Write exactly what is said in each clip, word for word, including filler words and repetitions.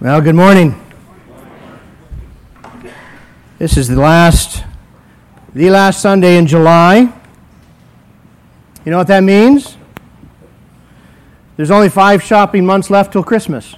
Well, good morning. This is the last, the last Sunday in July. You know what that means? There's only five shopping months left till Christmas.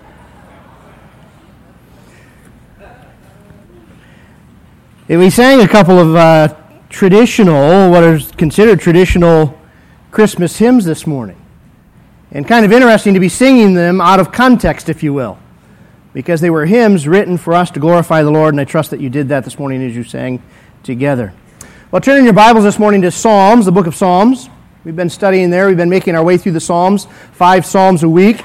And we sang a couple of uh, traditional, what are considered traditional Christmas hymns this morning. And kind of interesting to be singing them out of context, if you will, because they were hymns written for us to glorify the Lord, and I trust that you did that this morning as you sang together. Well, turn in your Bibles this morning to Psalms, the book of Psalms. We've been studying there. We've been making our way through the Psalms, five Psalms a week.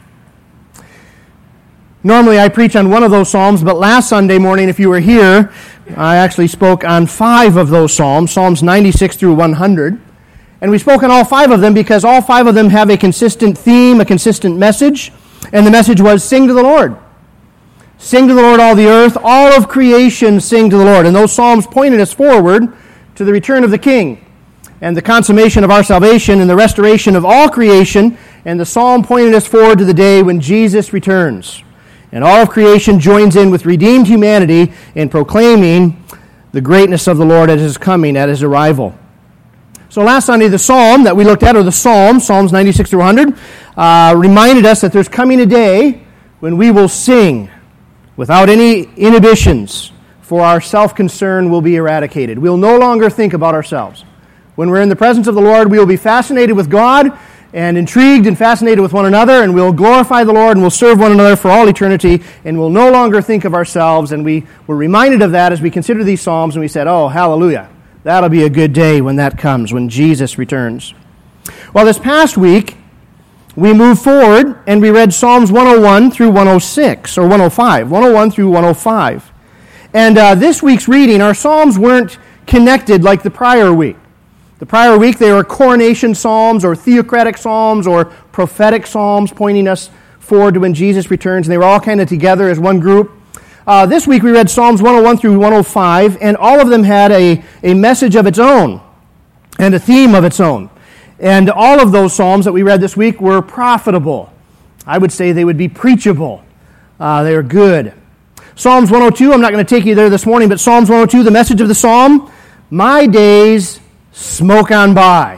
Normally I preach on one of those Psalms, but last Sunday morning, if you were here, I actually spoke on five of those Psalms, Psalms ninety-six through one hundred. And we spoke on all five of them because all five of them have a consistent theme, a consistent message, and the message was, sing to the Lord. Sing to the Lord, all the earth, all of creation sing to the Lord. And those Psalms pointed us forward to the return of the King and the consummation of our salvation and the restoration of all creation. And the Psalm pointed us forward to the day when Jesus returns. And all of creation joins in with redeemed humanity in proclaiming the greatness of the Lord at His coming, at His arrival. So last Sunday, the Psalm that we looked at, or the Psalm, Psalms ninety-six through one hundred, uh, reminded us that there's coming a day when we will sing without any inhibitions, for our self-concern will be eradicated. We'll no longer think about ourselves. When we're in the presence of the Lord, we will be fascinated with God and intrigued and fascinated with one another, and we'll glorify the Lord and we'll serve one another for all eternity, and we'll no longer think of ourselves. And we were reminded of that as we consider these Psalms, and we said, oh, hallelujah. That'll be a good day when that comes, when Jesus returns. Well, this past week, we moved forward and we read Psalms one oh one through one oh six, or one oh five, one oh one through one oh five. And uh, this week's reading, our Psalms weren't connected like the prior week. The prior week, they were coronation Psalms, or theocratic Psalms, or prophetic Psalms, pointing us forward to when Jesus returns, and they were all kind of together as one group. Uh, this week we read Psalms one oh one through one oh five, and all of them had a, a message of its own and a theme of its own. And all of those Psalms that we read this week were profitable. I would say they would be preachable. Uh, they are good. Psalms one oh two, I'm not going to take you there this morning, but Psalms one oh two, the message of the Psalm, my days smoke on by,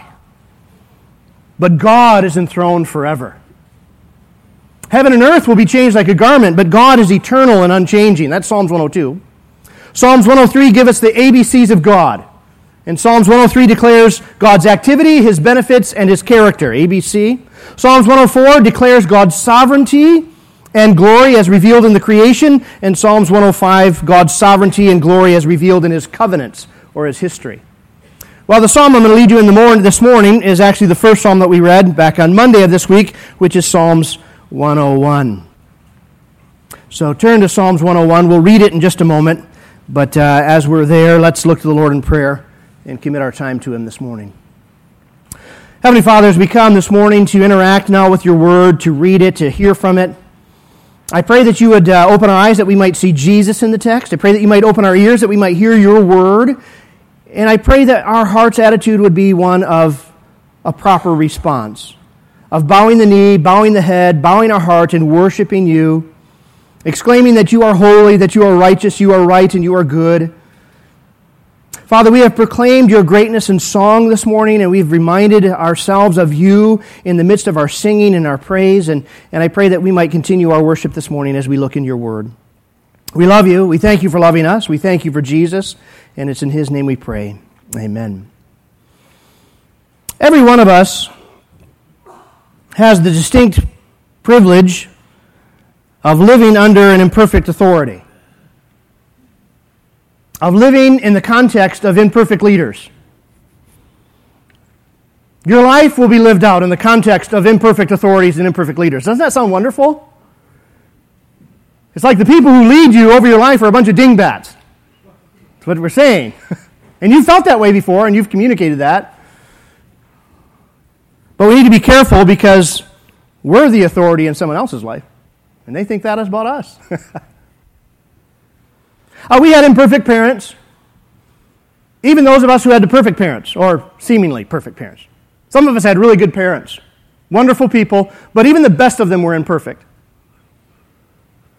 but God is enthroned forever. Heaven and earth will be changed like a garment, but God is eternal and unchanging. That's Psalms one oh two. Psalms one oh three give us the A B Cs of God. And Psalms one oh three declares God's activity, His benefits, and His character, A B C. Psalms one oh four declares God's sovereignty and glory as revealed in the creation. And Psalms one oh five, God's sovereignty and glory as revealed in His covenants, or His history. Well, the psalm I'm going to lead you in the morning, this morning is actually the first psalm that we read back on Monday of this week, which is Psalms one oh one. So turn to Psalms one oh one. We'll read it in just a moment. But uh, as we're there, let's look to the Lord in prayer and commit our time to Him this morning. Heavenly Father, as we come this morning to interact now with Your Word, to read it, to hear from it, I pray that You would uh, open our eyes that we might see Jesus in the text. I pray that You might open our ears that we might hear Your Word. And I pray that our heart's attitude would be one of a proper response, of bowing the knee, bowing the head, bowing our heart, and worshiping You, exclaiming that You are holy, that You are righteous, You are right, and You are good. Father, we have proclaimed Your greatness in song this morning, and we've reminded ourselves of You in the midst of our singing and our praise, and, and I pray that we might continue our worship this morning as we look in Your Word. We love You. We thank You for loving us. We thank You for Jesus, and it's in His name we pray. Amen. Every one of us has the distinct privilege of living under an imperfect authority, of living in the context of imperfect leaders. Your life will be lived out in the context of imperfect authorities and imperfect leaders. Doesn't that sound wonderful? It's like the people who lead you over your life are a bunch of dingbats. That's what we're saying. And you've felt that way before, and you've communicated that. But we need to be careful because we're the authority in someone else's life, and they think that is about us. uh, we had imperfect parents, even those of us who had the perfect parents, or seemingly perfect parents. Some of us had really good parents, wonderful people, but even the best of them were imperfect.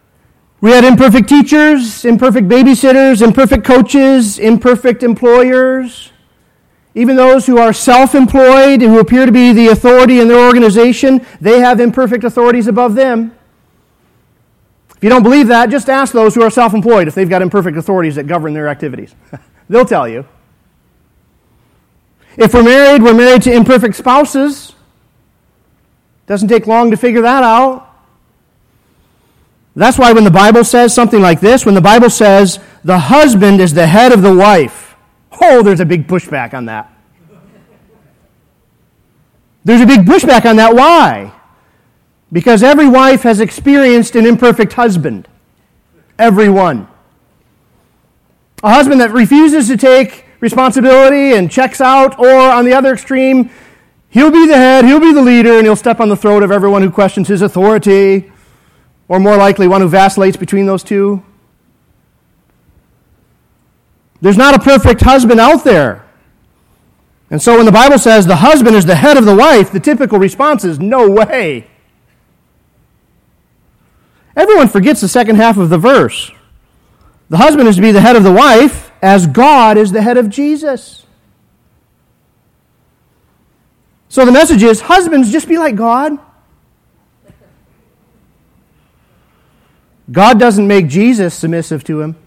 We had imperfect teachers, imperfect babysitters, imperfect coaches, imperfect employers. Even those who are self-employed, who appear to be the authority in their organization, they have imperfect authorities above them. If you don't believe that, just ask those who are self-employed if they've got imperfect authorities that govern their activities. They'll tell you. If we're married, we're married to imperfect spouses. Doesn't take long to figure that out. That's why when the Bible says something like this, when the Bible says the husband is the head of the wife, oh, there's a big pushback on that. There's a big pushback on that. Why? Because every wife has experienced an imperfect husband. Every one. A husband that refuses to take responsibility and checks out, or on the other extreme, he'll be the head, he'll be the leader, and he'll step on the throat of everyone who questions his authority, or more likely one who vacillates between those two. There's not a perfect husband out there. And so when the Bible says the husband is the head of the wife, the typical response is, no way. Everyone forgets the second half of the verse. The husband is to be the head of the wife as God is the head of Jesus. So the message is, husbands, just be like God. God doesn't make Jesus submissive to him.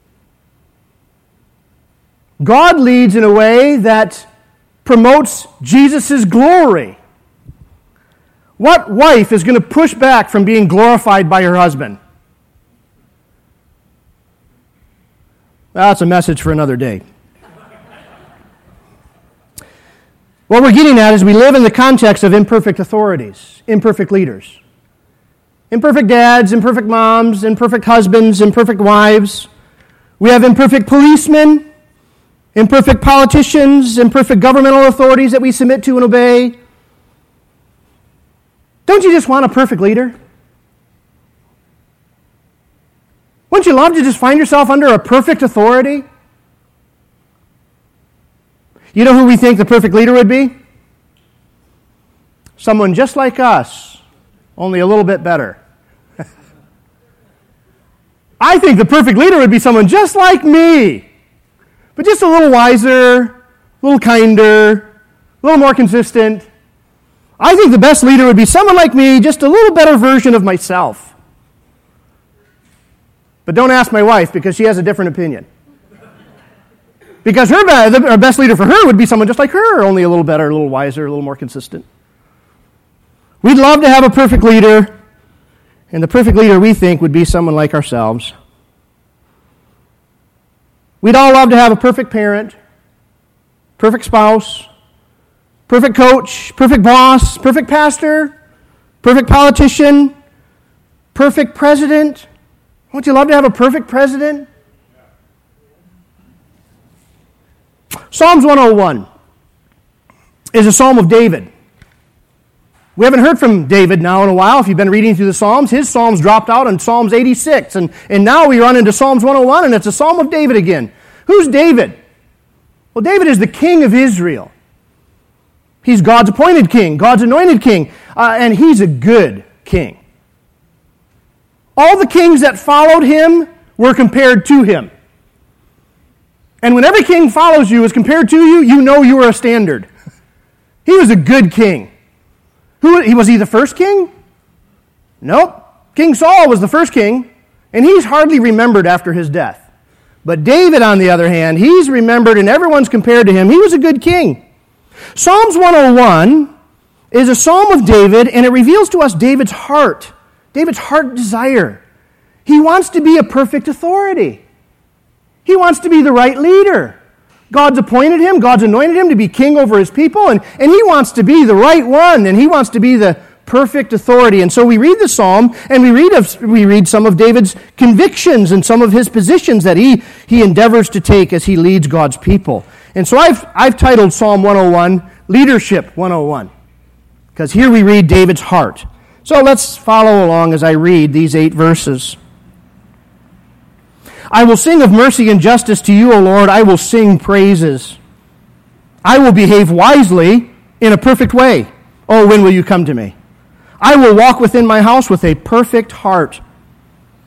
God leads in a way that promotes Jesus' glory. What wife is going to push back from being glorified by her husband? That's a message for another day. What we're getting at is we live in the context of imperfect authorities, imperfect leaders. Imperfect dads, imperfect moms, imperfect husbands, imperfect wives. We have imperfect policemen, imperfect politicians, imperfect governmental authorities that we submit to and obey. Don't you just want a perfect leader? Wouldn't you love to just find yourself under a perfect authority? You know who we think the perfect leader would be? Someone just like us, only a little bit better. I think the perfect leader would be someone just like me, but just a little wiser, a little kinder, a little more consistent. I think the best leader would be someone like me, just a little better version of myself. But don't ask my wife, because she has a different opinion. Because her, her best leader for her would be someone just like her, only a little better, a little wiser, a little more consistent. We'd love to have a perfect leader, and the perfect leader we think would be someone like ourselves. We'd all love to have a perfect parent, perfect spouse, perfect coach, perfect boss, perfect pastor, perfect politician, perfect president. Wouldn't you love to have a perfect president? Psalms one oh one is a psalm of David. We haven't heard from David now in a while. If you've been reading through the Psalms, his Psalms dropped out in Psalms eighty-six. And, and now we run into Psalms one oh one, and it's a psalm of David again. Who's David? Well, David is the king of Israel. He's God's appointed king, God's anointed king, uh, and he's a good king. All the kings that followed him were compared to him. And when every king follows you is compared to you, you know you are a standard. He was a good king. Who was he the first king? Nope. King Saul was the first king, and he's hardly remembered after his death. But David, on the other hand, he's remembered and everyone's compared to him. He was a good king. Psalms one oh one is a psalm of David, and it reveals to us David's heart, David's heart desire. He wants to be a perfect authority. He wants to be the right leader. God's appointed him, God's anointed him to be king over his people, and, and he wants to be the right one, and he wants to be the perfect authority. And so we read the psalm, and we read of, we read some of David's convictions and some of his positions that he, he endeavors to take as he leads God's people. And so I've, I've titled Psalm one oh one, Leadership one oh one, because here we read David's heart. So let's follow along as I read these eight verses. I will sing of mercy and justice to you, O Lord. I will sing praises. I will behave wisely in a perfect way. Oh, when will you come to me? I will walk within my house with a perfect heart.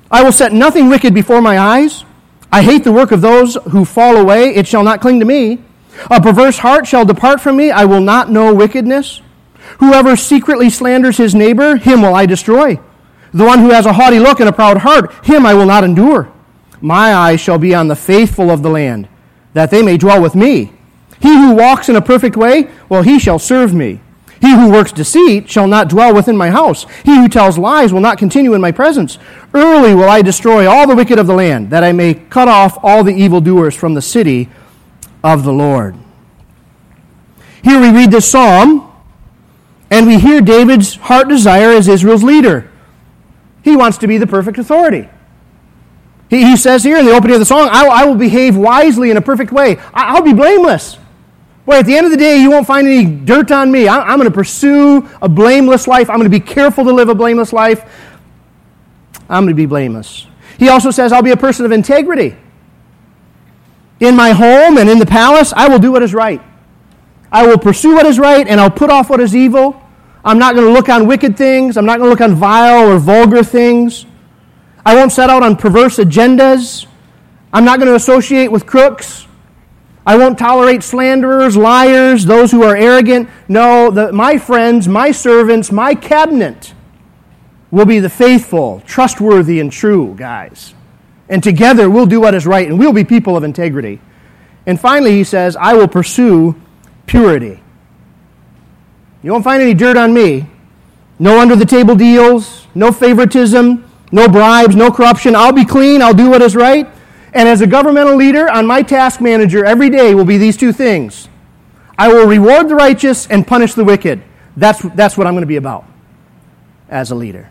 I will set nothing wicked before my eyes. I hate the work of those who fall away. It shall not cling to me. A perverse heart shall depart from me. I will not know wickedness. Whoever secretly slanders his neighbor, him will I destroy. The one who has a haughty look and a proud heart, him I will not endure. My eyes shall be on the faithful of the land, that they may dwell with me. He who walks in a perfect way, well, he shall serve me. He who works deceit shall not dwell within my house. He who tells lies will not continue in my presence. Early will I destroy all the wicked of the land, that I may cut off all the evildoers from the city of the Lord. Here we read this psalm, and we hear David's heart desire as Israel's leader. He wants to be the perfect authority. He, he says here in the opening of the song, I, I will behave wisely in a perfect way. I, I'll be blameless. Boy, at the end of the day, you won't find any dirt on me. I, I'm going to pursue a blameless life. I'm going to be careful to live a blameless life. I'm going to be blameless. He also says, I'll be a person of integrity. In my home and in the palace, I will do what is right. I will pursue what is right, and I'll put off what is evil. I'm not going to look on wicked things. I'm not going to look on vile or vulgar things. I won't set out on perverse agendas. I'm not going to associate with crooks. I won't tolerate slanderers, liars, those who are arrogant. No, the, my friends, my servants, my cabinet will be the faithful, trustworthy, and true guys. And together we'll do what is right, and we'll be people of integrity. And finally, he says, I will pursue purity. You won't find any dirt on me. No under-the-table deals, no favoritism, no bribes, no corruption. I'll be clean. I'll do what is right. And as a governmental leader, on my task manager every day will be these two things. I will reward the righteous and punish the wicked. That's, that's what I'm going to be about as a leader.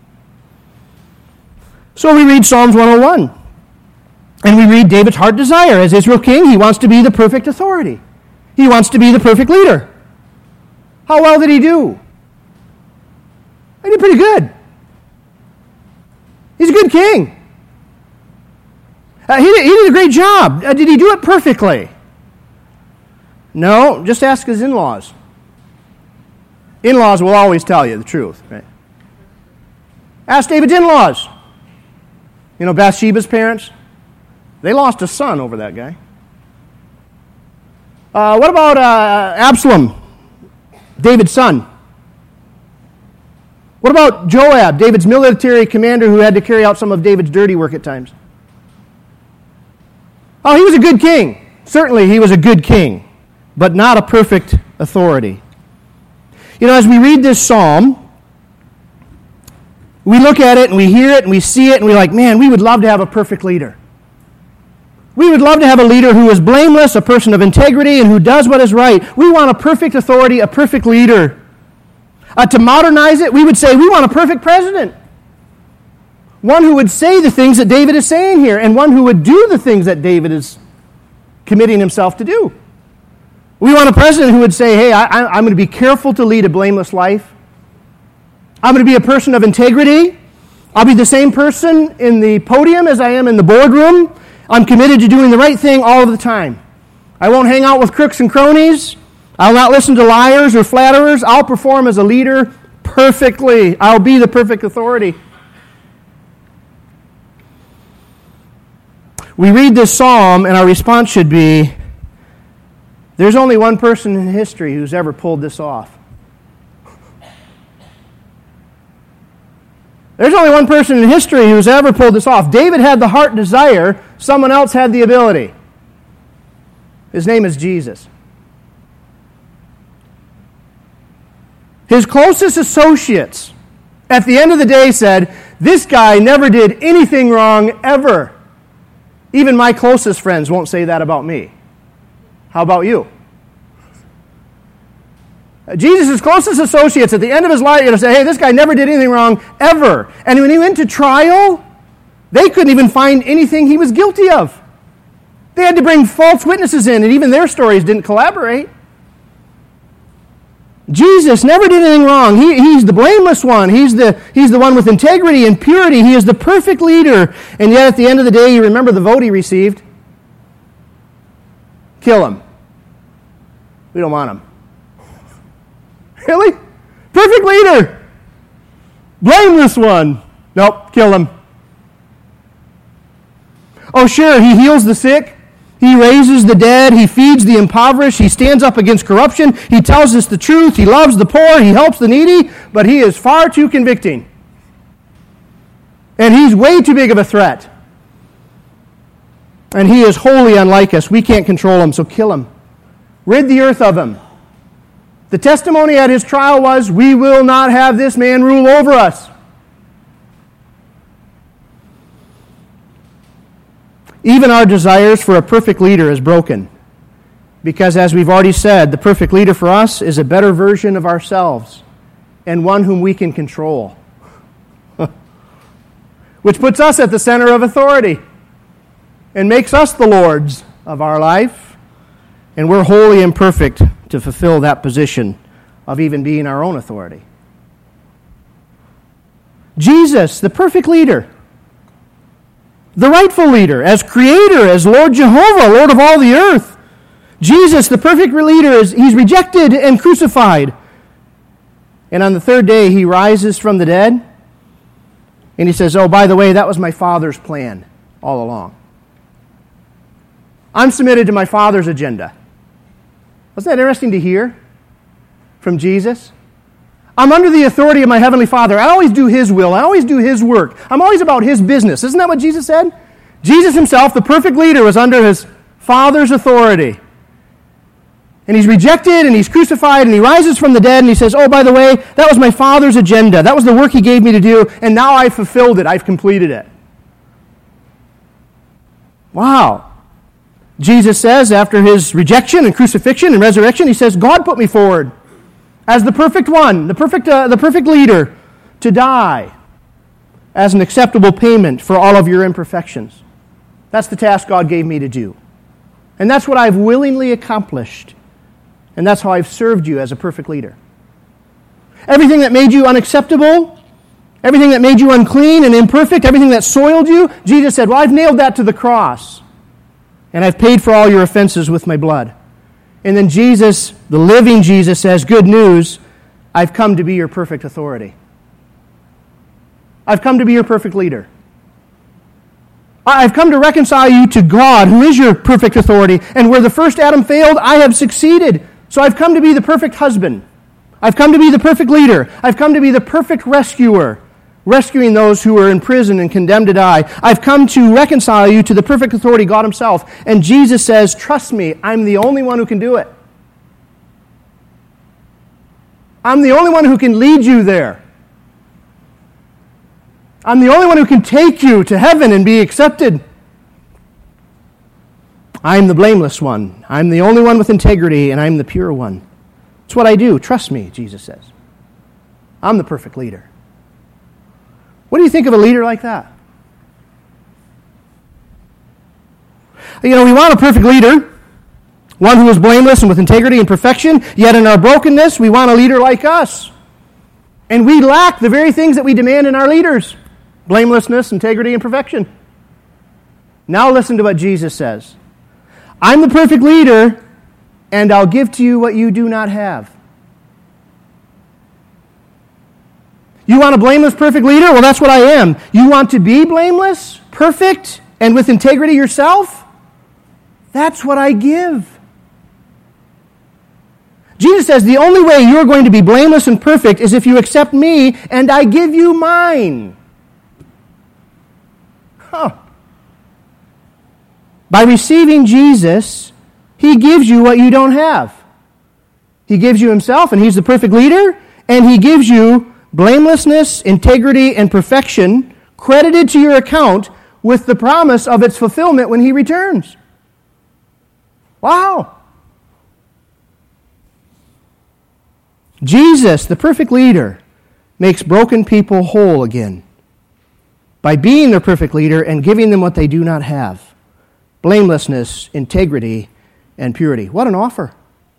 So we read Psalms one oh one. And we read David's heart desire. As Israel king, he wants to be the perfect authority. He wants to be the perfect leader. How well did he do? He did pretty good. He's a good king. Uh, he, did, he did a great job. Uh, did he do it perfectly? No, just ask his in-laws. In-laws will always tell you the truth. Right? Ask David's in-laws. You know, Bathsheba's parents? They lost a son over that guy. Uh, what about uh, Absalom, David's son? What about Joab, David's military commander who had to carry out some of David's dirty work at times? Oh, he was a good king. Certainly he was a good king, but not a perfect authority. You know, as we read this psalm, we look at it and we hear it and we see it and we're like, man, we would love to have a perfect leader. We would love to have a leader who is blameless, a person of integrity, and who does what is right. We want a perfect authority, a perfect leader. Uh, to modernize it, we would say we want a perfect president. One who would say the things that David is saying here, and one who would do the things that David is committing himself to do. We want a president who would say, hey, I, I'm going to be careful to lead a blameless life. I'm going to be a person of integrity. I'll be the same person in the podium as I am in the boardroom. I'm committed to doing the right thing all of the time. I won't hang out with crooks and cronies. I'll not listen to liars or flatterers. I'll perform as a leader perfectly. I'll be the perfect authority. We read this psalm, and our response should be, there's only one person in history who's ever pulled this off. There's only one person in history who's ever pulled this off. David had the heart desire. Someone else had the ability. His name is Jesus. His closest associates at the end of the day said, this guy never did anything wrong ever. Even my closest friends won't say that about me. How about you? Jesus' closest associates at the end of his life, you know, say, hey, this guy never did anything wrong ever. And when he went to trial, they couldn't even find anything he was guilty of. They had to bring false witnesses in, and even their stories didn't collaborate. Jesus never did anything wrong. He, he's the blameless one. He's the, he's the one with integrity and purity. He is the perfect leader. And yet at the end of the day, you remember the vote he received? Kill him. We don't want him. Really? Perfect leader. Blameless one. Nope, kill him. Oh, sure, he heals the sick. He raises the dead. He feeds the impoverished. He stands up against corruption. He tells us the truth. He loves the poor. He helps the needy. But he is far too convicting. And he's way too big of a threat. And he is wholly unlike us. We can't control him, so kill him. Rid the earth of him. The testimony at his trial was, we will not have this man rule over us. Even our desires for a perfect leader is broken. Because as we've already said, the perfect leader for us is a better version of ourselves and one whom we can control. Which puts us at the center of authority and makes us the lords of our life. And we're wholly imperfect to fulfill that position of even being our own authority. Jesus, the perfect leader, the rightful leader, as creator, as Lord Jehovah, Lord of all the earth. Jesus, the perfect leader, is he's rejected and crucified. And on the third day, he rises from the dead. And he says, oh, by the way, that was my Father's plan all along. I'm submitted to my Father's agenda. Wasn't that interesting to hear from Jesus? I'm under the authority of my Heavenly Father. I always do His will. I always do His work. I'm always about His business. Isn't that what Jesus said? Jesus himself, the perfect leader, was under His Father's authority. And He's rejected, and He's crucified, and He rises from the dead, and He says, oh, by the way, that was my Father's agenda. That was the work He gave me to do, and now I've fulfilled it. I've completed it. Wow. Jesus says, after His rejection and crucifixion and resurrection, He says, God put me forward as the perfect one, the perfect, uh, the perfect leader, to die as an acceptable payment for all of your imperfections. That's the task God gave me to do. And that's what I've willingly accomplished. And that's how I've served you as a perfect leader. Everything that made you unacceptable, everything that made you unclean and imperfect, everything that soiled you, Jesus said, well, I've nailed that to the cross. And I've paid for all your offenses with my blood. And then Jesus, the living Jesus, says, good news, I've come to be your perfect authority. I've come to be your perfect leader. I've come to reconcile you to God, who is your perfect authority. And where the first Adam failed, I have succeeded. So I've come to be the perfect husband. I've come to be the perfect leader. I've come to be the perfect rescuer, rescuing those who are in prison and condemned to die. I've come to reconcile you to the perfect authority, God Himself. And Jesus says, trust me, I'm the only one who can do it. I'm the only one who can lead you there. I'm the only one who can take you to heaven and be accepted. I'm the blameless one. I'm the only one with integrity, and I'm the pure one. It's what I do. Trust me, Jesus says. I'm the perfect leader. What do you think of a leader like that? You know, we want a perfect leader, one who is blameless and with integrity and perfection, yet in our brokenness, we want a leader like us. And we lack the very things that we demand in our leaders: blamelessness, integrity, and perfection. Now listen to what Jesus says. I'm the perfect leader, and I'll give to you what you do not have. You want a blameless, perfect leader? Well, that's what I am. You want to be blameless, perfect, and with integrity yourself? That's what I give. Jesus says the only way you're going to be blameless and perfect is if you accept me and I give you mine. Huh. By receiving Jesus, He gives you what you don't have. He gives you Himself, and He's the perfect leader, and He gives you blamelessness, integrity, and perfection credited to your account with the promise of its fulfillment when He returns. Wow! Jesus, the perfect leader, makes broken people whole again by being their perfect leader and giving them what they do not have: blamelessness, integrity, and purity. What an offer.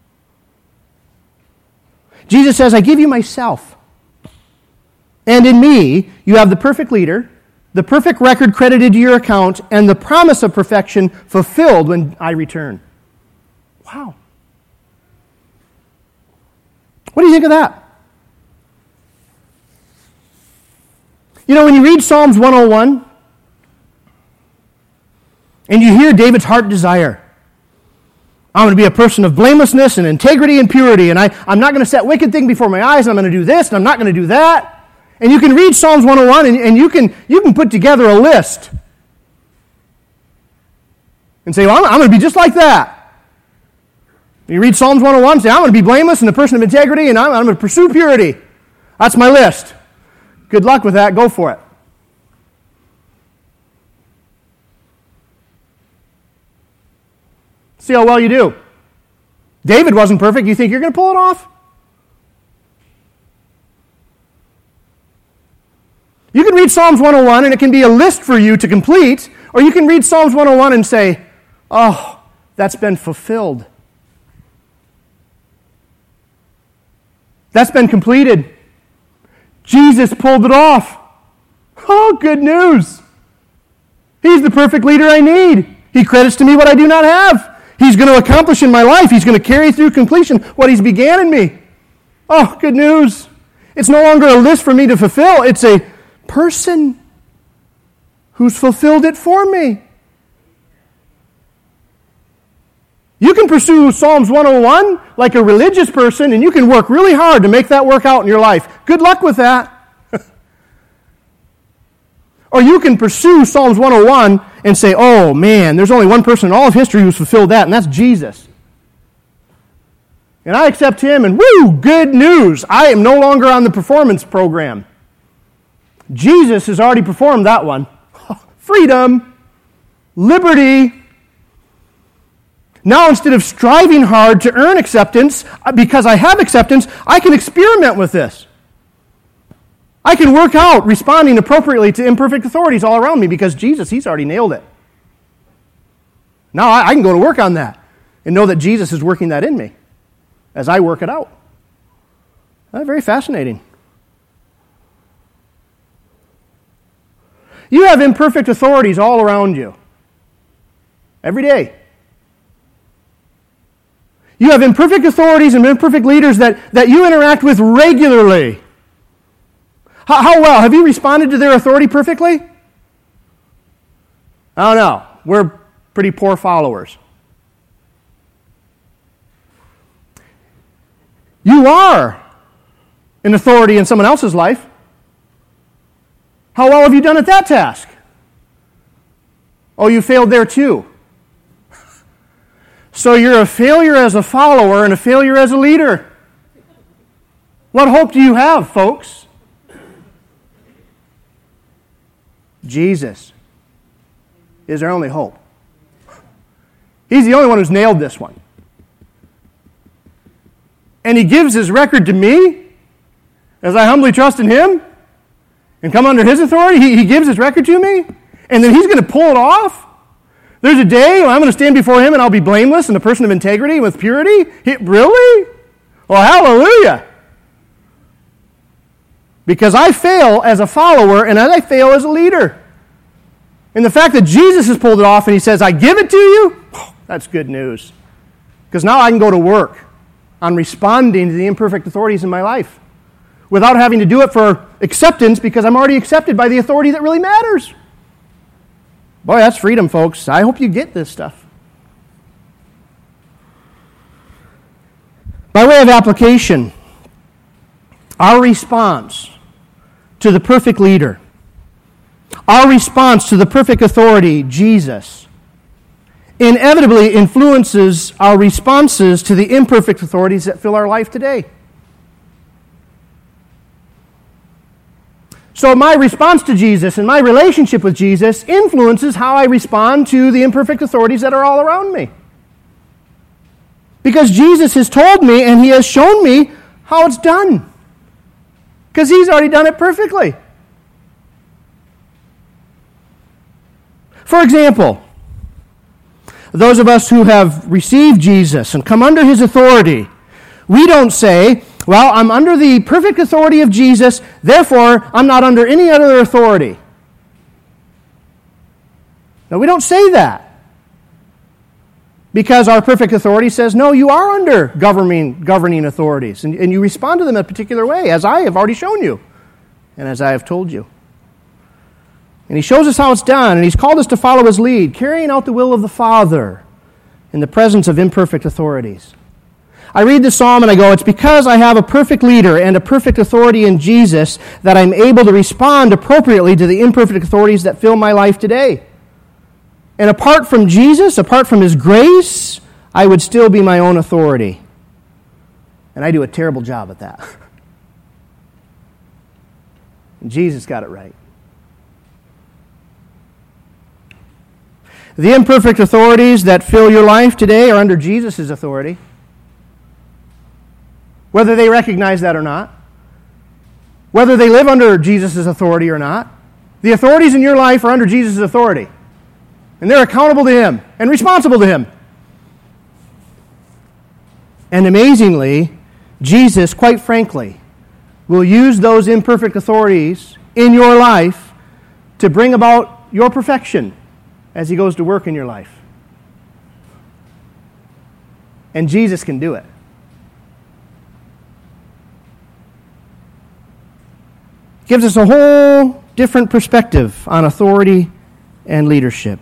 Jesus says, I give you myself. And in me, you have the perfect leader, the perfect record credited to your account, and the promise of perfection fulfilled when I return. Wow. What do you think of that? You know, when you read Psalms one oh one, And you hear David's heart desire. I'm going to be a person of blamelessness and integrity and purity, and I, I'm not going to set wicked thing before my eyes, and I'm going to do this, and I'm not going to do that. And you can read Psalms one oh one, and, and you can you can put together a list. And say, well, I'm, I'm going to be just like that. You read Psalms one oh one, say, I'm going to be blameless and a person of integrity, and I'm, I'm going to pursue purity. That's my list. Good luck with that. Go for it. See how well you do. David wasn't perfect. You think you're going to pull it off? You can read Psalms one oh one, and it can be a list for you to complete, or you can read Psalms one oh one and say, oh, that's been fulfilled. That's been completed. Jesus pulled it off. Oh, good news. He's the perfect leader I need. He credits to me what I do not have. He's going to accomplish in my life. He's going to carry through completion what He's began in me. Oh, good news. It's no longer a list for me to fulfill. It's a person who's fulfilled it for me. You can pursue Psalms one oh one like a religious person, and you can work really hard to make that work out in your life. Good luck with that. Or you can pursue Psalms one oh one and say, oh man, there's only one person in all of history who's fulfilled that, and that's Jesus. And I accept Him, and woo, good news. I am no longer on the performance program. Jesus has already performed that one. Freedom, liberty. Now, instead of striving hard to earn acceptance, because I have acceptance, I can experiment with this. I can work out responding appropriately to imperfect authorities all around me because Jesus, He's already nailed it. Now I, I can go to work on that and know that Jesus is working that in me as I work it out. That's very fascinating. You have imperfect authorities all around you. Every day. You have imperfect authorities and imperfect leaders that, that you interact with regularly. How, how well? Have you responded to their authority perfectly? I don't know. We're pretty poor followers. You are an authority in someone else's life. How well have you done at that task? Oh, you failed there too. So you're a failure as a follower and a failure as a leader. What hope do you have, folks? Jesus is our only hope. He's the only one who's nailed this one. And He gives His record to me as I humbly trust in Him and come under His authority. He, he gives His record to me, and then He's going to pull it off. There's a day when I'm going to stand before Him and I'll be blameless and a person of integrity with purity. He, really? Well, hallelujah. Because I fail as a follower and I fail as a leader. And the fact that Jesus has pulled it off and He says, I give it to you, oh, that's good news. Because now I can go to work on responding to the imperfect authorities in my life without having to do it for acceptance because I'm already accepted by the authority that really matters. Boy, that's freedom, folks. I hope you get this stuff. By way of application, our response to the perfect leader, our response to the perfect authority, Jesus, inevitably influences our responses to the imperfect authorities that fill our life today. So my response to Jesus and my relationship with Jesus influences how I respond to the imperfect authorities that are all around me. Because Jesus has told me and He has shown me how it's done. Because He's already done it perfectly. For example, those of us who have received Jesus and come under His authority, we don't say, well, I'm under the perfect authority of Jesus, therefore I'm not under any other authority. No, we don't say that. Because our perfect authority says, no, you are under governing, governing authorities, and, and you respond to them a particular way, as I have already shown you, and as I have told you. And he shows us how it's done, and he's called us to follow his lead, carrying out the will of the Father in the presence of imperfect authorities. I read the psalm and I go, it's because I have a perfect leader and a perfect authority in Jesus that I'm able to respond appropriately to the imperfect authorities that fill my life today. And apart from Jesus, apart from his grace, I would still be my own authority. And I do a terrible job at that. And Jesus got it right. The imperfect authorities that fill your life today are under Jesus' authority, whether they recognize that or not, whether they live under Jesus' authority or not. The authorities in your life are under Jesus' authority, and they're accountable to him and responsible to him. And amazingly, Jesus, quite frankly, will use those imperfect authorities in your life to bring about your perfection as he goes to work in your life. And Jesus can do it. Gives us a whole different perspective on authority and leadership.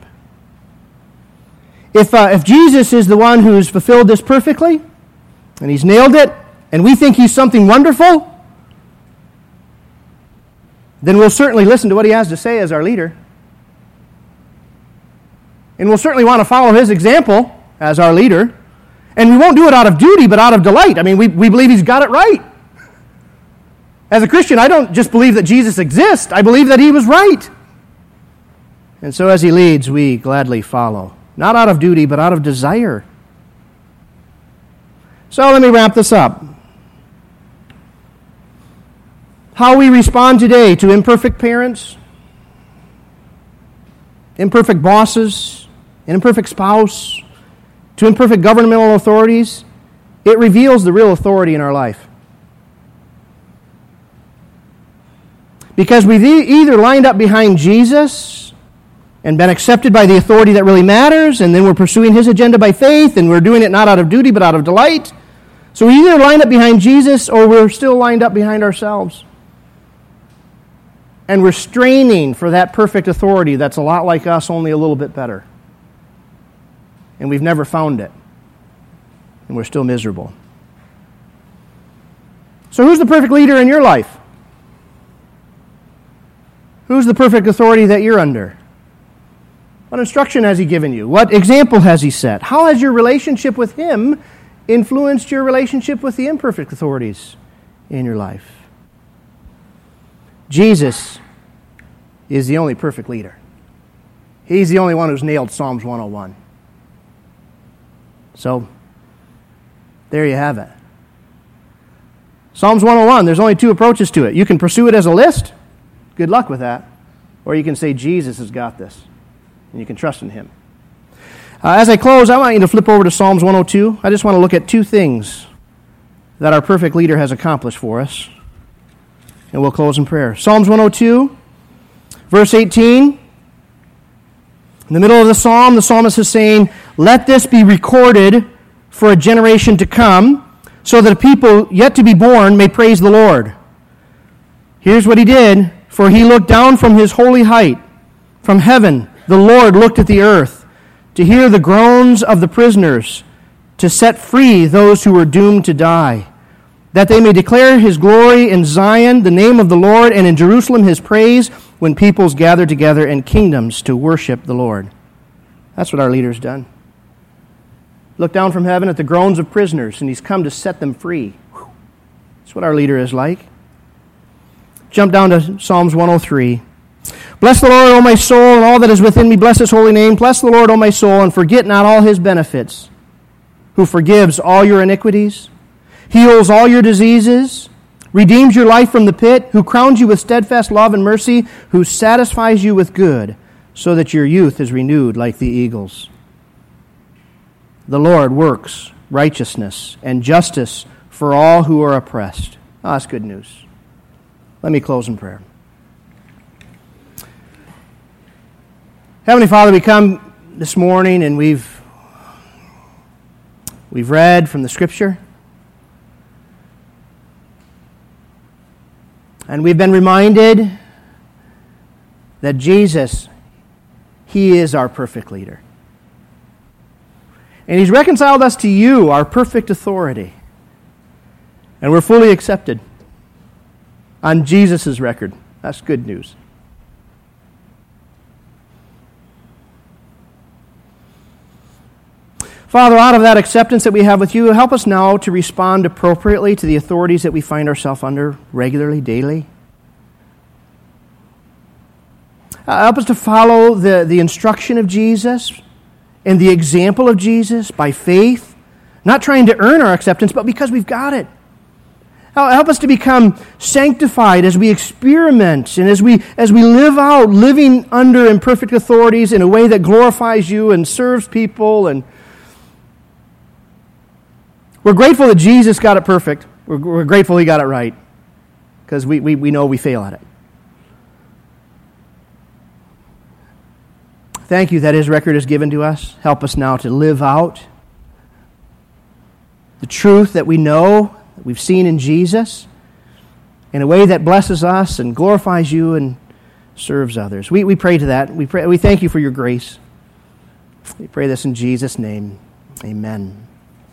If, uh, if Jesus is the one who's fulfilled this perfectly, and he's nailed it, and we think he's something wonderful, then we'll certainly listen to what he has to say as our leader. And we'll certainly want to follow his example as our leader. And we won't do it out of duty, but out of delight. I mean, we, we believe he's got it right. As a Christian, I don't just believe that Jesus exists. I believe that he was right. And so as he leads, we gladly follow. Not out of duty, but out of desire. So let me wrap this up. How we respond today to imperfect parents, imperfect bosses, an imperfect spouse, to imperfect governmental authorities, it reveals the real authority in our life. Because we've either lined up behind Jesus and been accepted by the authority that really matters, and then we're pursuing his agenda by faith, and we're doing it not out of duty but out of delight. So we either line up behind Jesus or we're still lined up behind ourselves. And we're straining for that perfect authority that's a lot like us, only a little bit better. And we've never found it. And we're still miserable. So who's the perfect leader in your life? Who's the perfect authority that you're under? What instruction has he given you? What example has he set? How has your relationship with him influenced your relationship with the imperfect authorities in your life? Jesus is the only perfect leader. He's the only one who's nailed Psalms one oh one. So, there you have it. Psalms one oh one, there's only two approaches to it. You can pursue it as a list. Good luck with that. Or you can say, Jesus has got this. And you can trust in him. Uh, as I close, I want you to flip over to Psalms one oh two. I just want to look at two things that our perfect leader has accomplished for us. And we'll close in prayer. Psalms one oh two, verse eighteen. In the middle of the psalm, the psalmist is saying, let this be recorded for a generation to come, so that people yet to be born may praise the Lord. Here's what he did. For he looked down from his holy height. From heaven, the Lord looked at the earth, to hear the groans of the prisoners, to set free those who were doomed to die, that they may declare his glory in Zion, the name of the Lord, and in Jerusalem his praise, when peoples gather together and kingdoms to worship the Lord. That's what our leader's done. Look down from heaven at the groans of prisoners, and he's come to set them free. That's what our leader is like. Jump down to Psalms one oh three. Bless the Lord, O my soul, and all that is within me. Bless his holy name. Bless the Lord, O my soul, and forget not all his benefits, who forgives all your iniquities, heals all your diseases, redeems your life from the pit, who crowns you with steadfast love and mercy, who satisfies you with good, so that your youth is renewed like the eagles. The Lord works righteousness and justice for all who are oppressed. Ah, that's good news. Let me close in prayer. Heavenly Father, we come this morning and we've we've read from the Scripture. And we've been reminded that Jesus, He is our perfect leader. And He's reconciled us to you, our perfect authority. And we're fully accepted on Jesus' record. That's good news. Father, out of that acceptance that we have with you, help us now to respond appropriately to the authorities that we find ourselves under regularly, daily. Uh, help us to follow the, the instruction of Jesus and the example of Jesus by faith, not trying to earn our acceptance, but because we've got it. Help us to become sanctified as we experiment and as we as we live out, living under imperfect authorities in a way that glorifies you and serves people. And we're grateful that Jesus got it perfect. We're, we're grateful He got it right, because we, we, we know we fail at it. Thank you that His record is given to us. Help us now to live out the truth that we know, that we've seen in Jesus, in a way that blesses us and glorifies you and serves others. We, we pray to that. We pray. We thank you for your grace. We pray this in Jesus' name. Amen.